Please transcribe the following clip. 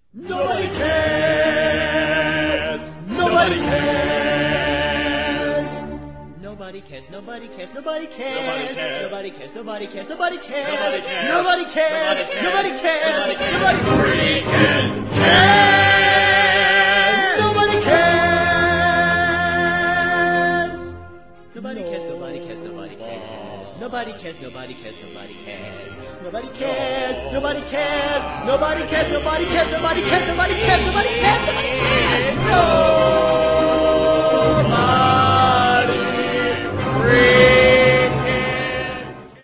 Nobody cares. Nobody cares. Nobody cares. Nobody cares. Nobody cares. Nobody cares. Nobody cares. Nobody cares. Nobody cares. Nobody cares. Nobody freaking cares. Nobody cares. Nobody cares. Nobody cares. Nobody cares. Nobody cares. Nobody cares. Nobody cares. Nobody cares. Nobody cares. Nobody cares. Nobody cares. Nobody cares. Nobody cares. Nobody cares. Nobody cares. No.